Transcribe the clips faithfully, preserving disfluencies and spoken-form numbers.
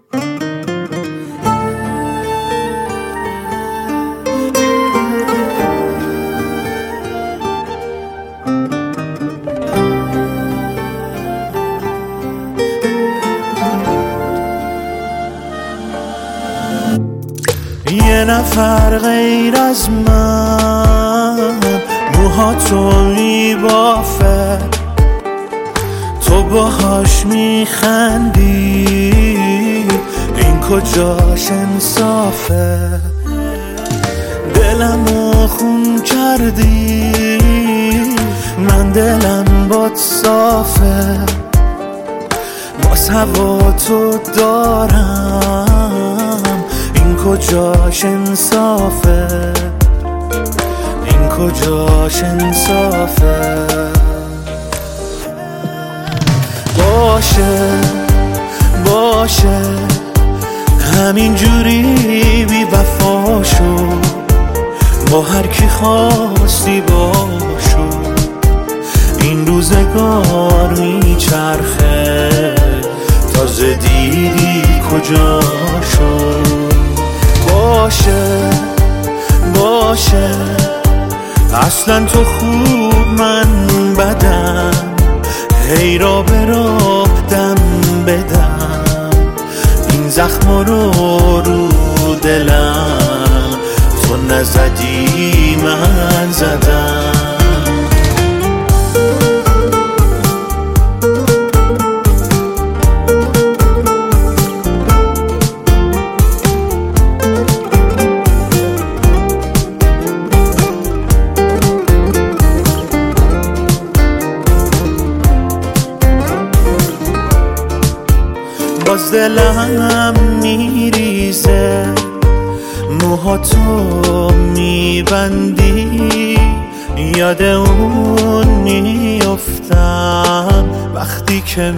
یه نفر غیر از من موهاتو میبافه، تو باهاش میخندی، این کجاش انصافه؟ دلمو خون کردی، من دلم باد صافه، باز هوا تو دارم، این کجاش انصافه؟ این کجاش انصافه؟ باشه باشه همین جوری بی وفا شو، با هر کی خواستی باشو، این روزگار میچرخه، تازه دیدی کجاشو. باشه باشه اصلا تو خوب من بدم، هی را به راه دم بدم، این زخم رو رو دلم تو نزدی من زدم. باز دلم میریزه، موهاتو میبندی، یاد اون میافتم وقتی که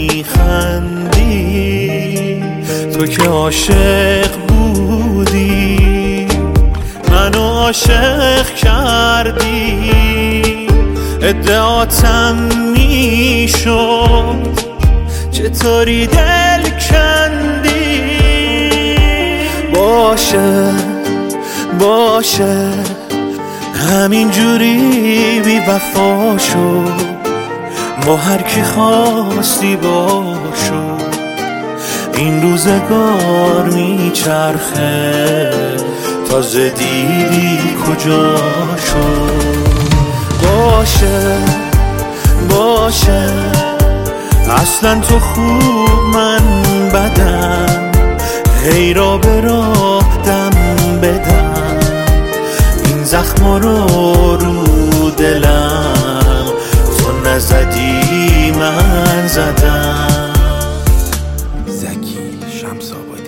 میخندی، تو که عاشق بودی منو عاشق کردی، ادعاتم میشد چطوری دل کندی. باشه باشه همین جوری بی وفا شو، با هر کی خواستی باشو، این روزگار میچرخه، تازه دیدی کجاشو. باشه باشه اصلا تو خوب من بدم، هی را به راه دم بدم، این زخم رو رو دلم تو نزدی من زدم. زکی شمس‌آبادی.